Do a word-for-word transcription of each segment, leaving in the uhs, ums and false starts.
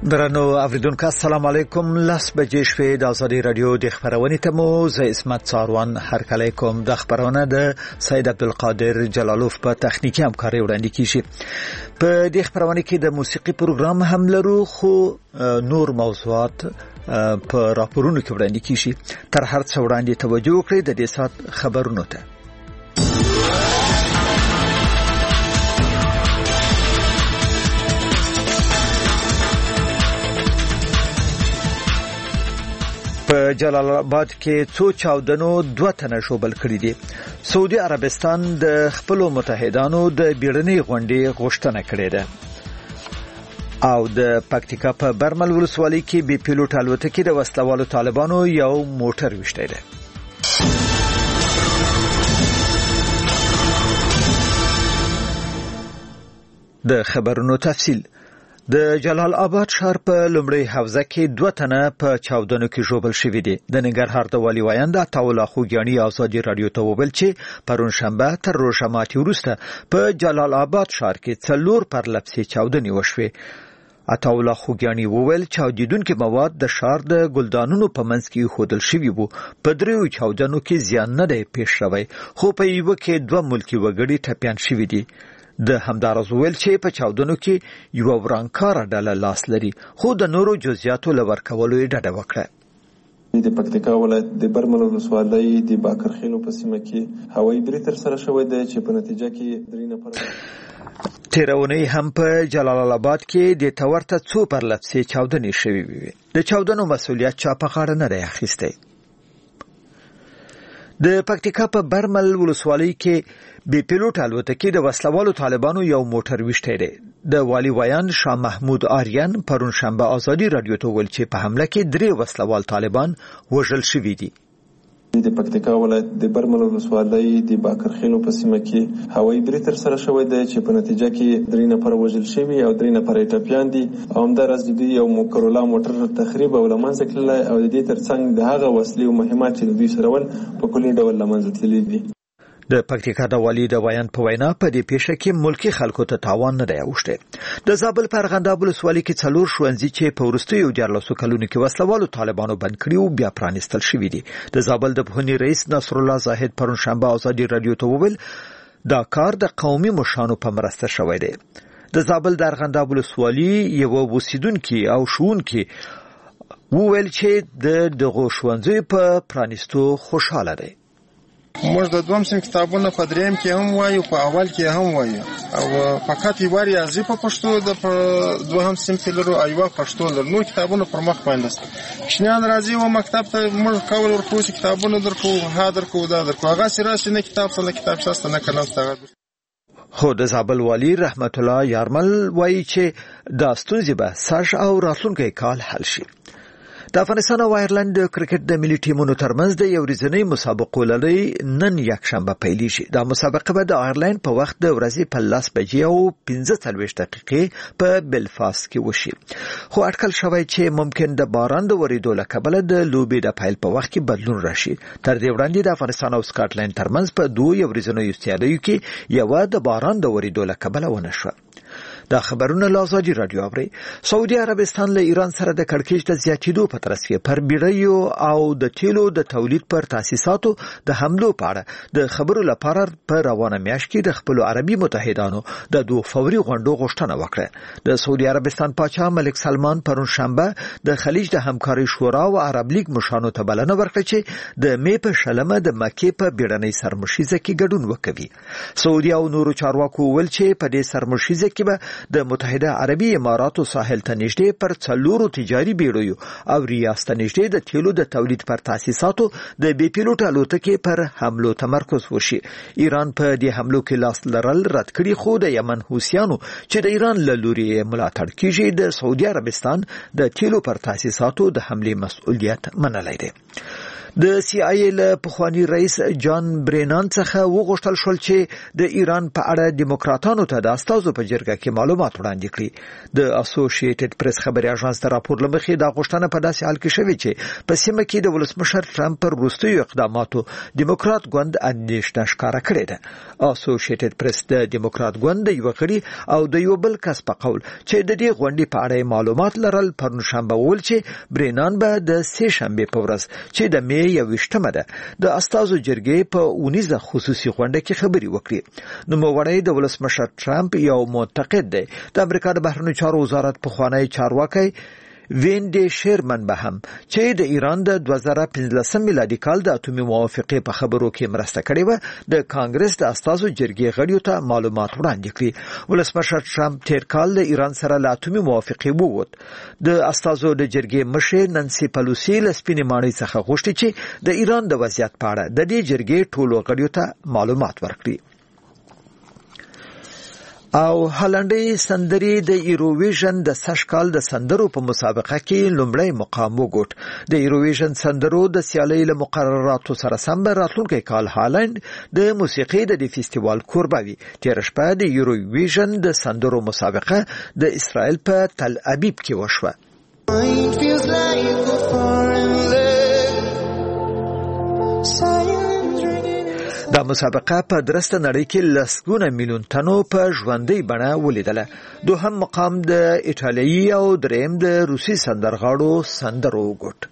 درنو اوریدونکو السلام علیکم. لاس بجې شوې د ازادي رادیو د خبرونې ته مو زه اسمت څاروان هرکلی کوم. د خبرونه د سید عبدالقادر جلالوف په تخنیکی همکاري وړاندې کیږي. په دې خبرونه کې د موسیقي پروګرام هم لرو، خو نور موضوعات په راپورونو کې وړاندې کیږي. تر هر څه وړاندې توجه وکړئ د دې سات خبرونو ته. په جلال آباد کې څو چاودنو دوه تنه شوبل کړي دي. سعودي عربستان د خپل متحدانو د بیړنۍ غونډې غوښتنه کړې ده. او د پکتیکا په برمل ولسوالۍ کې بي پیلوټ الوتکې د وسلوالو طالبانو یو موټر وشتي ده. د خبرونو تفصیل. د جلال آباد ښار په لومړی حوزه کې دوه تنه په چاودنو کې ژوبل شوي دي. د ننګرهار د والي وایند عطاالله خوږیاني ازادي رادیو ته وویل چې پرون شنبه تر روژه ماتي وروسته په جلال آباد ښار کې څلور پرلپسې چاودنې وشوې. عطاالله خوږیاني وویل چاودیدونکي مواد د ښار د ګلدانونو په منځ کې ایښودل شوي وو. په دریو چاودنو کې زیان نه دی پیښ شوی، خو په یوه کې دوه ملکي وګړي ټپیان شوي دي. د همدارز ویل چې په چاودنو کې یو ورانکاره ډله لاس لري، خو د نورو جزئیاتو لور کولو یې ډډه وکړه. د پکتیکا ولایت د برمل ولسوالۍ د باکرخیلو په سیمه کې هوایي برید ترسره شوی دی چې په نتیجه کې درې نفر تیرونی هم په جلال آباد کې د تورته څو پرلپسې چاودنې شوې وي. د چاودنو مسؤلیت چا په غاړه نه دی اخیستی. د پکتیکا په برمل ولسوالۍ کې بي پیلوټ الوتکې د وسلوالو طالبانو یو موټر وشتي دی. د والي وایان شاه محمود آریان پرون شنبه ازادي رادیو ته ویل چې په حمله کې درې وسلوال طالبان وژل شوي دي. د پکتیکا ولایت د برمل ولسوالۍ د باکرخیلو په سیمه کې هوایي برید ترسره شوی دی چې په نتیجه کې درې نفر وژل شوي او درې نفر یې ټپیان دي. او همداراز د دوی یو کرولا موټر تخریب او له منځه تللی او د دې ترڅنګ د هغه وسلې او مهمات چې د دوی سره ول په کلي ډول له منځه تللي دي. د پکتیکا د والي د وایان په وینا په دې پیښه کې ملکی خلکو ته تاوان نه دی اوښتی. د زابل په ارغنداب ولسوالۍ کې څلور ښوونځي چې په وروستیو دیارلسو کلونو کې وسلوالو طالبانو بند کړي او بیا پرانیستل شوي دي. د زابل د پوهنې رئیس نصر الله زاهد پرون شنبه ازادي رادیو ته وویل دا کار د قومي مشرانو په مرسته شوی دی. د زابل د ارغنداب ولسوالۍ یو اوسیدونکي او ښوونکي وویل چې د دغو ښوونځیو په پرانیستو خوشاله دی. موږ د دوم سم کتابونه په دریم کې هم وایو، په اول کې هم وایو، او فقط یو ریاضي په پښتو د دوهم سم کې لرو، ایوا پښتو لرو. نو کتابونه پر مخ باندې کښنیان راځي و مکتب ته موږ کول ورکو چې کتابونه درکو ها درکو دا درکو هغه سره نه کتاب سره کتاب شاسته نه کلام ستغه. خو د زابل والی رحمت الله یارمل وایي چې دا ستونزې به سږ او راتلونکي کال حل شي. د افغانستان او آیرلند د کرکټ د ملي ټیمونو ترمنځ د یو ورځنۍ مسابقو لړۍ نن یکشنبه پیلیږي. دا مسابقه به د آیرلند په وخت د ورځې په لس بجې او پنځه څلوېښت دقیقې په بلفاست کې وشي. خو اټکل شوی چې ممکن د باران د ورېدو له کبله د لوبې د پیل په وخت کې بدلون راشي. تر دې وړاندې د افغانستان او سکاټلند ترمنځ په دوه یو ورځنیو سیالیو کې یو د باران د ورېدو له کبله ونه شوه. دا خبرونه له ازادي رادیو اوري. سعودي عربستان له ایران سره د کړکېچ د زیاتېدو په ترڅ کې پر بیړیو او د تیلو د تولید پر تاسیساتو د حملو په اړه د خبرو لپاره په روانه میاشت کې د خپل عربي متحدانو د دوه فوري غونډو غوښتنه وکړه. د سعودي عربستان پاچا ملک سلمان پرون شنبه د خلیج د همکاري شورا او عرب لیگ مشرانو ته بلنه ورکړه چې د مې په شلمه د مکې په بیړنۍ سرمشیزه کې ګډون وکوي. سعودي او نورو چارواکو ویل چې په دې سرمشیزه کې به د متحده عربي اماراتو ساحل ته نږدې پر څلورو تجاري بیړیو او ریاست نږدې د تیلو د تولید پر تاسیساتو د بي پیلوټ الوتکې پر حملو تمرکز وشي. ایران په دې حملو کې لاس لرل رد کړي، خو د یمن حوثیانو چې د ایران له لوري ملاتړ کیږي د سعودي عربستان د تیلو پر تاسیساتو د حملې مسؤلیت منلی دی. د سی آی ای له پخوانی رئیس جان برینان څخه وغوښتل شول چې د ایران په اړه دیموکراتانو ته د استازو په جرګه کې معلومات وړاندې کړي. د اسوسییټډ پریس خبري اژانس د راپور لمخې د غوښتنه په داسې حال کې شوې چې په سیمه کې د ولسمشر ټرمپ پر وروستیو اقداماتو دیموکرات ګوند اندېښنه ښکاره کړې ده. اسوسییټډ پریس د دیموکرات ګوند یو غړي او د یو بل کس په قول چې د دې غونډې په اړه معلومات لرل پرنوشنبه ویل چې برینان به د سه شنبه په ورځ چې د می یوویشتمه ده د استازو جرګې په اونیزه خصوصي غونډه کې خبري وکړي. نو موړی د ولسمشر ټرمپ یو معتقد دی د امریکا د بهرنیو چارو وزارت پخوانی چارواکي وینډي شیرمن به هم چې د ایران د دوه زره پنځلسم میلادي کال د اتومي موافقې په خبرو کې مرسته کړې و د کانګرس د استازو جرګې غړیو ته معلومات وړاندې کړي. ولسمشر ټرمپ تیر کال د ایران سره له اتومي موافقې ووت. د استازو د جرګې مشر نانسي پلوسی له سپینې ماڼۍ څخه غوښتي چې د ایران د وضعیت په اړه د دې جرګې ټولو غړیو ته معلومات ورکړي. او هالنډي سندري د ایروویژن د سشکال د سندرو په مسابقه کې لومړی مقام وګټ. د ایروویژن سندرو د سیالۍ له مقرراتو سره سم به راتلونکي کال هالند د موسیقي د دې فستیوال کوربه وي. تیر شپه د ایروویژن د سندرو مسابقه د اسرائیل په تل ابیب کې وشوه. دا مسابقه په درسته نړۍ کې لسګونه میلیون تنو په ژوندۍ بڼه ولیدله. دوهم مقام د ایټالیایی او دریم د روسي سندرغاړو سندرو وګټ.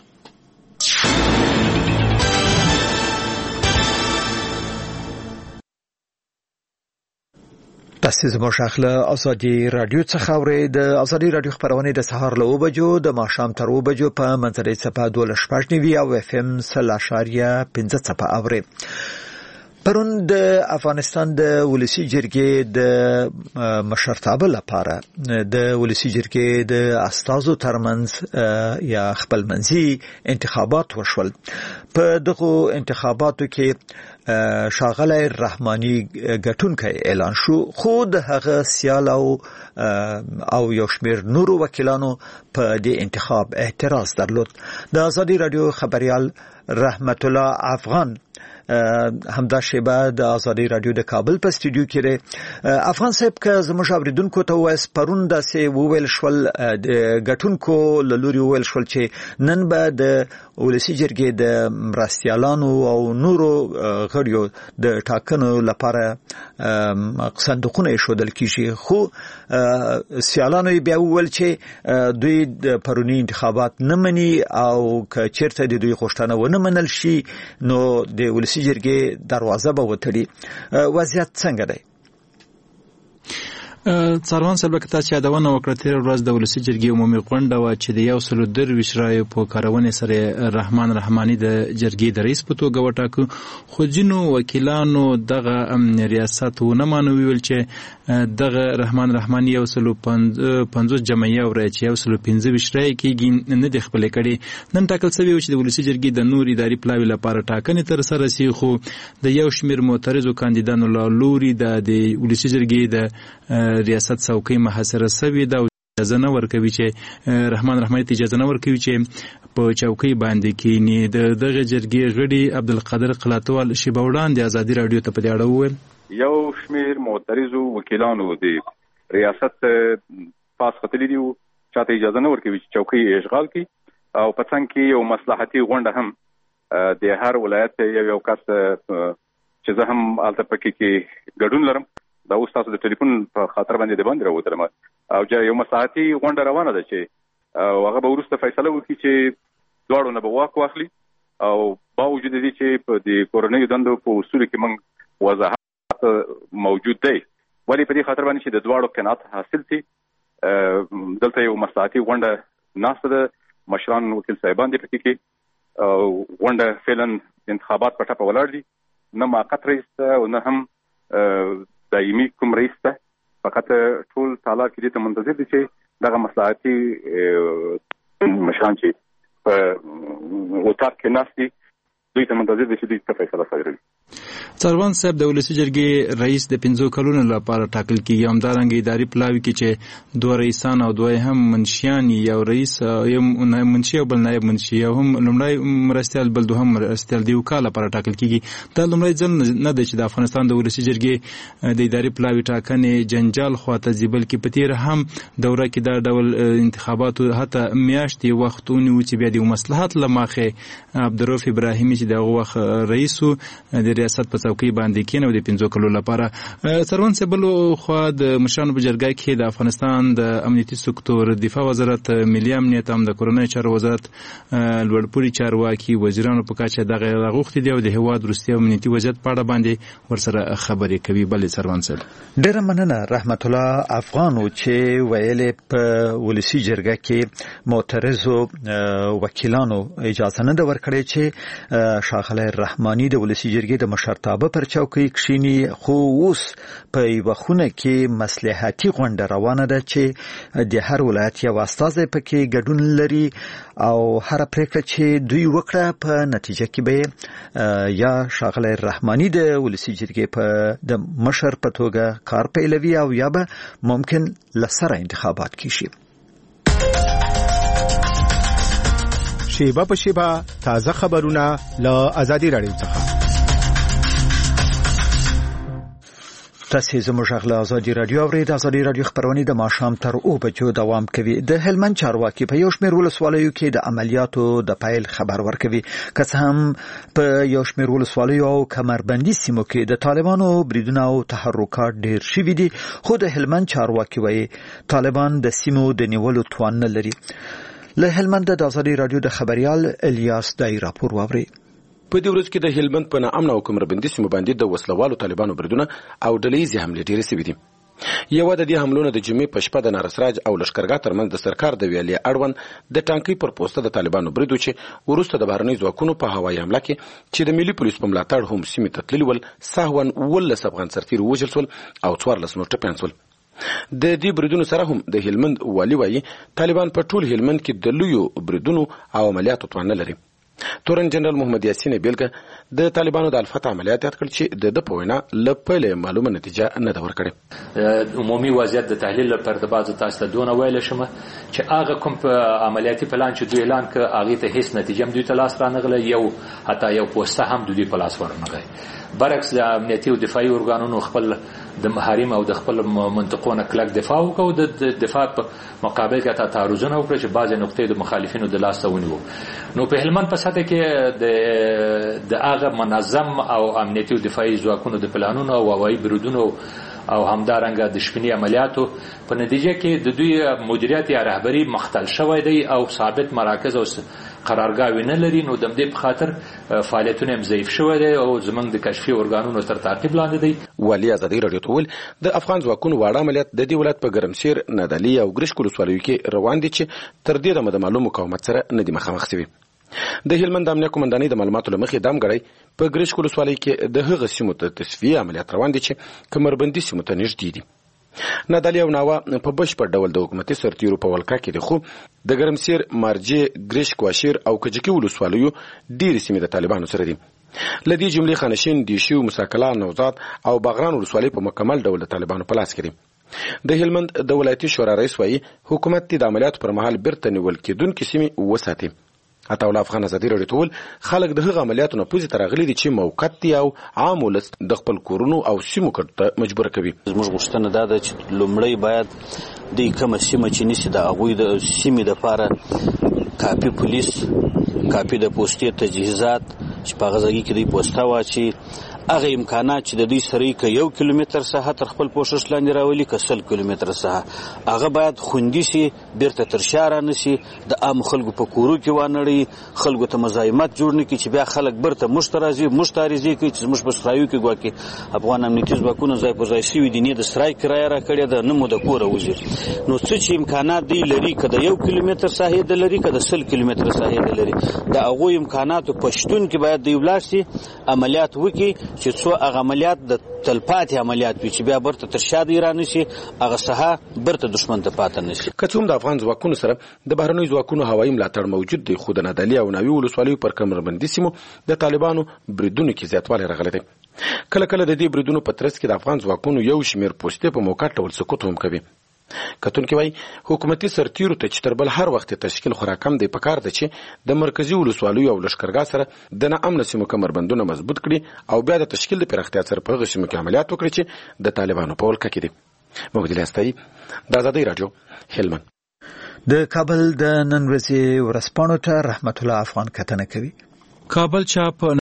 تاسو زموږ اخله ازادي رادیو څخه اورئ. د ازادي رادیو خبرونه د سهار له اوه بجو د ماښام تر اوه بجو په منځنۍ څپه دوه شپږ نوي او اف ام سل اشاریه پنځه څپه اورئ. پرون د افغانستان د ولسی جرګې د مشرتابه لپاره د ولسی جرګې د استازو ترمنځ یا خپلمنځي انتخابات وشول. په دغه انتخاباتو کې شاغلی رحماني ګټونکی اعلان شو، خو د هغه سیال او او یو شمېر نورو وکیلانو په دې انتخاب اعتراض درلود. د ازادي رادیو خبريال رحمت الله افغان همدا شیبه د ازادي رادیو د کابل په استودیو کې لري. افغان صاحب که زموږ اوریدونکو ته وایي پرون داسې وویل شول د ګټونکو له لوري وویل شول چې نن به د ولسی جرګې د مرستیالانو او نورو غړیو د ټاکنو لپاره صندوقونه ایښودل کیږي، خو سیالانو بیا وویل چې دوی د پرونی انتخابات نه مني او که چیرته د دوی غوښتنه ونه منل شي نو د ولسی جرګې دروازه به وتړي. وضعیت څنګه دی؟ څاروان صاحب که تاسو یادونه وکړه تیر ورځ د ولسی جرګې عمومي غونډه وه چې د یو سلو درویش رایو په کارونې سره رحمان رحماني د جرګې د رئیس په توګه وټاکه، خو ځینو وکیلانو دغه ریاست ونه مانه، ویل چې دغه رحمان رحماني یو سلو پنځوس جمعیه ورای چې یو سلو پنځه ویشت رایې کېږي نه دي خپلې کړې. نن ټاکل شوي و چې د ولسی جرګې د نور اداري پلاوي لپاره ټاکنې ترسره شي، خو د یو شمېر معترضو کاندیدانو له لوري د ولسی جرګې د ریاست څوکۍ محاصره شوې ده او اجازه نه ورکوي چې رحمان رحماني ته اجازه نه ورکوي چې په چوکۍ باندې کېني. د دغه جرګې غړي عبدالقادر قلاتوال شیبه وړاندې ازادي رادیو ته په دې اړه وویل یو شمېر معترضو وکیلانو د ریاست پاس ختلي دي چاته اجازه نه ورکوي چې چوکۍ اشغال کړي، او په څنګ کې یو مصلحتي غونډه هم د هر ولایت یو یو کس چې زه هم هلته پکې کې ګډون لرم دا اوس تاسو د ټلیفون په خاطر باندې د باندې راوتلم او یو مصلحتي غونډه روانه ده چې هغه به وروسته فیصله وکړي چې دواړو نه به واک واخلي، او باوجود دې چې په د کورنیو دندو په اصولو کې موږ وضاحت موجود دی، ولې په دې خاطر باندې چې د دواړو قناعت حاصل شي دلته یو مصلحتي غونډه ناسته ده، مشران وکیل صاحبان دي پکې کې، او غونډه فعلا انتخابات په ټپه ولاړ دي، نه موقت رئیس ته او نه هم دایمي کوم رئیس ته، فقط ټول تالار کې دې ته منتظر دي چې دغه مصلحتي مشران چې په اتاق کې ناست دي دوی ته منتظر دي چې دوی څه فیصله صادروي. سروان صاحب د ولسي جرګې رئیس د پنځو کلونو لپاره ټاکل کیږي. همدارنګه اداري پلاوي کې چې دوه رئیسان او دوه هم منشیان، یو رئیس یو منشي او بل نائب منشي، یو هم لومړی مرستیال بل دوهم مرستیال دی وکاله لپاره ټاکل کیږي. دا لومړی ځل نه دی چې د افغانستان د ولسي جرګې د اداري پلاوي ټاکنې جنجال خواته ځي، بلکې په تیر هم دوره کې دا ډول انتخاباتو حتی میاشتې وخت ونیو چې بیا د مصلحت له مخې عبدالرؤف ابراهیمي چې دغه وخت رئیس و د ریاست په څوکۍ باندې کېنه د پنځو کلو لپاره. سروان صاحب بل خوا د مشرانو په جرګه کې د افغانستان د امنیتي سکتور، دفاع وزارت، ملي امنیت هم د کورنۍ چارو وزارت، لوړپوړي چارواکي، وزیرانو په کچه دغه غوښتي دي او د هیواد وروستي امنیتي وضعیت په اړه باندې ورسره خبرې کوي. بلې سروان صاحب ډېره مننه رحمت الله افغان چې ویلې په ولسي جرګه کې معترضو وکیلانو اجازه نه ده ورکړې چې ښاغلی رحماني د ولسي جرګې د مشرتابه پر چوکۍ کښیني، خو اوس په یوه خونه کې مصلحتي غونډه روانه ده چې د هر ولایت یو استازی پکې ګډون لري او هر پریکړه چې دوی وکړه په نتیجه کې به یا ښاغلی رحماني د ولسي جرګې په د مشر په توګه کار پیلوي او یا به ممکن لسره انتخابات کیشي. شیبه په شیبه تازه خبرونه له آزادي راډیو څخه. تاسو زموږ غږ له آزادي راډیو اورئ. د آزادي راډیو خبرونه د ماښام تر اوه بجو دوام کوي. د هلمند چارواکي په یو شمېر ولسوالیو کې د عملیاتو د پیل خبر ورکوي، که څه هم په یو شمېر ولسوالیو او کمربندي سیمو کې د طالبانو بریدونه او تحرکات ډېر شوي دي، خو د هلمند چارواکي وایي طالبان د سیمو د نیولو توان نه لري. له هلمند د آزادي راډیو د خبريال الیاس دای راپور واوري. په دې ورځ کې د هلمند په ناامن او کمربندي سیمو باندې د وسلوالو طالبانو بریدونه او ډلهیزې حملې ډېرې شوې دي. یوه د دې حملونو د جمعې په شپه د نارسراج او لښکرګاه ترمنځ د سرکار د ویالې اړوند د ټانکۍ پر پوسته د طالبانو برید و چې وروسته د بهرنیو ځواکونو په هوایي حمله کې چې د ملي پولیسو په ملاتړ هم سیمې ته تللي ول، سهوا اوولس افغان سرتېري ووژل شول او څوارلس نور ټپیان شول. د دې بریدونو سره هم د هلمند والي وایي طالبان په ټول هلمند کې د لویو بریدونو او عملیاتو توان نه لري. تورن جنرال محمد یاسین بیلګه د طالبانو د الفتح عملیات یاد کړ چې د د په وینا له پیله معلومه نتیجه نه ده ورکړې. عمومي وضعیت د تحلیل لپاره د بعضو تاسو ته دونه ویل شم چې هغه کوم عملیاتي پلان چې دوی اعلان کړ هغه ته هیڅ نتیجه هم دوی ته لاس رانغله، یو حتی یو پوسټه هم دوی په لاس ورنغله. برعکس د امنیتي او دفاعي ارګانونو خپل د محارم او د خپل منطقونو کلک دفاع وکړو، د دفاع په مقابل کې تا تعرضونه وکړي چې بعضې نقطې د مخالفینو د لاس ته ونیو. نو په هلمند په سطح کې د د هغه منظم او امنیتي او دفاعي ځواکونو د پلانونو او هوایي بریدونو او همدارنګه د شپني عملیاتو په نتیجه کې د دوی مدیریت یا رهبری مختل شوی دی او ثابت مراکز او قرارګاوي نه لري. نو د دې په خاطر فعالیتونه هم ضعیف شوی دی او زمونږ د کشفي ارګانونو تر تعقیب لاندې دی. والي ازادي راډیو ته ویل د افغان ځواکونو واړه عملیات د دې ولایت په ګرمسیر، نادعلي او ګرشک ولسوالیو کې روان دي چې تر دې دمه د معلوم مقاومت سره نه دي مخامخ شوي. د هلمند امنیه قومندانۍ د معلوماتو له مخې دام غړی په ګرشک ولسوالۍ کې د هغه سیمو ته تصفیه عملیات روان دي چې کمربندي سیمو ته نږدې دي. نادعلي او ناوه په بشپړ ډول د حکومتي سرتیرو په ولکه کې دي، خو د ګرمسیر، مارجې، ګرشک، واشیر او کجکي ولسوالیو ډېرې سیمې د طالبانو سره دي. له دې جملې خانشین، دیشي، مساکلا، نوزاد او باغران ولسوالۍ په مکمل ډول د طالبانو په لاس کې دي. د هلمند د ولایتي شورا رئیس وایي حکومت د عملیاتو پر مهال بیرته نیول کېدونکې سیمې وساتي. عطاالله افغان ازادي راډیو ته ویل خلک د هغه عملیاتو نه پوزې ته راغلي دي چې موقت دي او عام ولس د خپل کورونو او سیمو کډ ته مجبوره کوي. زموږ غوښتنه دا ده چې لومړی باید د کومه سیمه چې نیسي د هغوی د سیمې دپاره کافي پولیس، کافي د پوستې تجهیزات چې په هغه ځای کې دوی پوسته واچي، هغه امکانات چې د دوی سره که یو کیلومتر ساحه تر خپل پوښښ لاندې راولي که سل کیلومتر ساحه هغه باید خوندي سي، بیرته تر شا رانسي، د عامو خلکو په کورو کې وانړوي، خلکو ته مزاحمت جوړ نه کړي چې بیا خلک بیرته موږ ته راځي، موږ ته عریضې کوي چې زموږ په سرایو کې ګواکې افغان امنیتي ځواکونه ځای پر ځای شوي دي، نه د سرای کرایه راکړې ده نه مو د کوره وځي. نو څه چې امکانات دوی لري که د یو کیلومتر ساحې د لري که د سل کیلومتر ساحې د لري د هغو امکاناتو په شتون کې باید باید دوی ولاړ شي عملیات وکړي چې څو هغه عملیات د تلپاتې عملیات وي چې بیا برته تر شا د ایران نشي هغه ساحه برته دښمن ته پاتې نشي. که څوم د افغان ځواکونو سره د بهرنیو ځواکونو هوایي ملاتړ موجود دی خو د نادعلي او ناوې ولسوالیو پر کمربندي سیمو د طالبانو بریدونو کې زیاتوالی راغلی دی. کله کله د دې بریدونو په ترڅ کې د افغان ځواکونو یو شمېر پوستې په موقت ډول سقوط هم کوي. کتونکي وایي حکومتي سرتیرو ته چې تر بل هر وخت تشکیل خورا کم دی پکار ده چې د مرکزي ولسوالیو او لښکرګاه سره د ناامنه سیمو کمربندونه مضبوط کړي او بیا د تشکیل د پراختیا سره په هغه سیمو کې عملیات وکړي چې د طالبانو په ولکه کې دي. موږ دلته د آزادۍ راډیو هلمند. د کابل د نن ورځې ورځپاڼو ته رحمت الله افغان کتنه کوي. کابل چاپ